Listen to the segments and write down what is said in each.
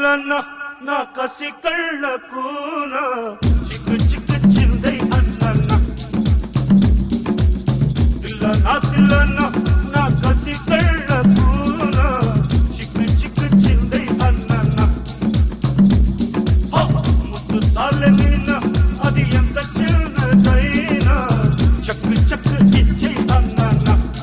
నాతిల్లన్న నా కసి కళ్ళకున చిక్కు చిక్కు చిందై అన్నన్న తిల్ల నాతిల్లన్న నా కసి కళ్ళకున చిక్కు చిక్కు చిందై అన్నన్న ముద్దు చాలే నీన అది ఎంత చిన్నదైనా చక్కు చక్కు ఇచ్చే అన్నన్న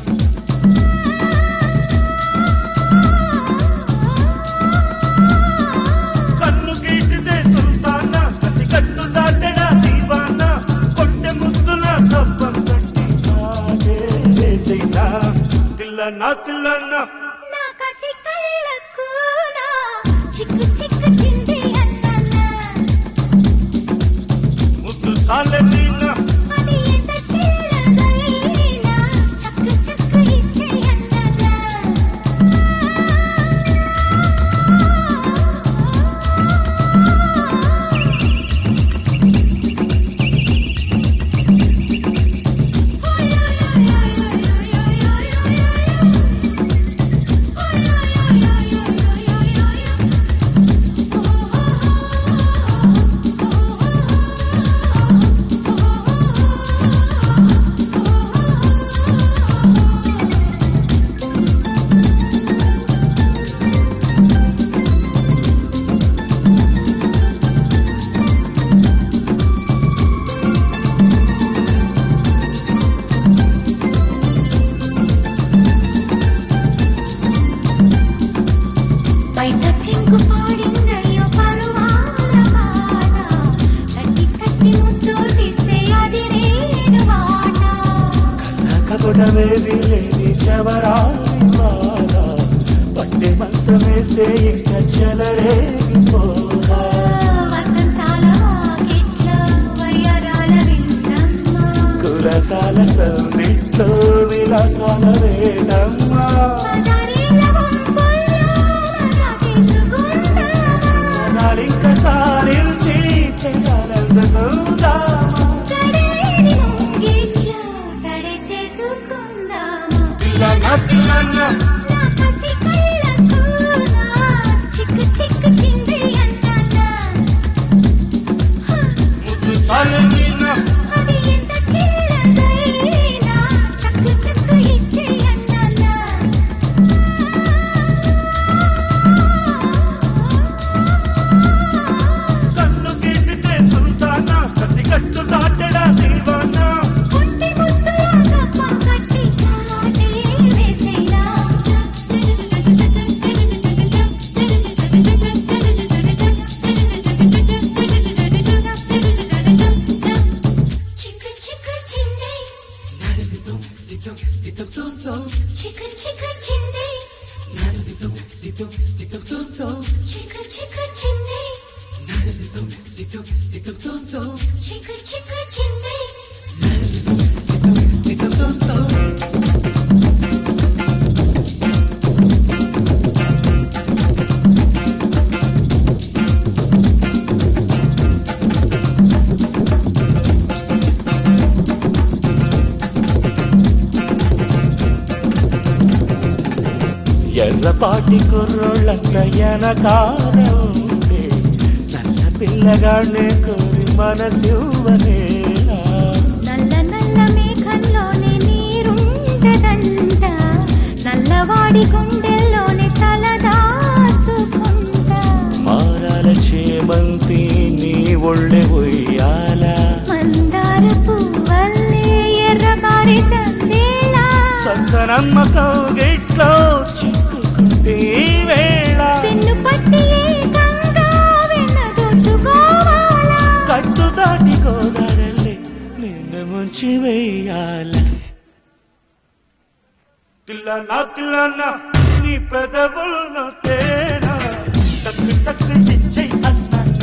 నాతిల్లన్న నా కసి కళ్ళకున చిక్కు చిక్కు చింది అన్నన్న ముద్దు చాలే నీన అది ఎంత చిన్నదైనా చక్కు చక్కు ఇచ్చే అన్నన్న బయట చెంగు పాడిందయ్యో పరువాల పాట తట్టి తట్టి ముద్దు తీస్తే అది నేను మాట కబుడవేది లేని చవరాలి బాధ పట్టె మంచమేస్తే ఇంకా చెలరేగిపోదా వసంతాల వాకిట్లో వయ్యారాల వింటమ్మ కులసాల సందిట్లో విలాసాల వేడమ్మా పదారీల వంపుల్లో మజా చేసుకుందామా నాలింక సారించి తెగాలందుకుందామా గడేని ముంగిట్లో సడే చేసుకుందామా నాతిల్లన్న నా కసి కళ్ళకున చిక్కు చిక్కు చింది అన్నన్న ముద్దు చాలే నీన అది ఎంత చిన్నదైనా చక్కు చక్కు ఇచ్చే అన్నన్న కన్ను గీటితే సుల్తానా కసి కట్టు దాటడా దీవానా పుట్టి ముద్దులాగా పక్కటి కాటే వేసేలా చిక్కు చిక్కు చింది చిక్కు చిక్కు చింది చిక్కు చిక్కు చింది చిక్కు చిక్కు చింది ఎర్రపాటి కుర్రోళ్ళంత వెనకాల ఉంటే నల్ల పిల్లగానే కోరి మనసివ్వనేలా నల్ల నల్ల మేఘంలోనే నీరుంటదంట నల్లవాడి గుండెల్లోనే తలదాచుకుంటా మారాల చేమంతి నీ ఒళ్ళె ఉయ్యాల మందార పువ్వల్లే ఎర్రబారి సందేలా సంతనమ్మ కౌగిట్లో చిక్కుకుంటే వేళ పెన్ను పట్టి ఏకంగా వెన్న దోచుకోవాలా కట్టు దాటి గోదారల్లి నిన్ను ముంచి వేయాల తిల్లన్న నీ పెదవుల్లో తేనా తక్కు తక్కు ఇచ్చై అన్నన్న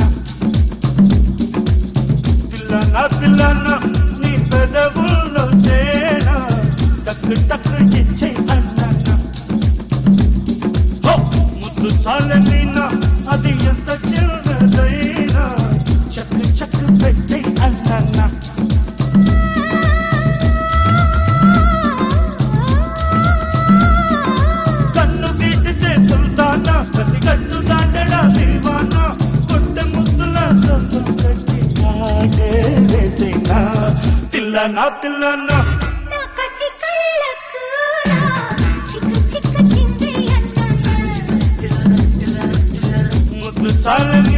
తిల్లన్న నీ పెదవుల్లో తేనా తక్కు తక్కు ఇచ్చై అన్నన్న ముద్దు చాలే నీన అది ఎంత చిన్నదైనా చక్కు చక్కు పెట్టై అన్నన్న కన్ను గీటితే సుల్తానా కసి కట్టు దాటడా దీవానా నా తిల్లన్న నా కసి కళ్ళకు నా చిక్కు చిక్కు చింది అన్న ముద్దు చాలని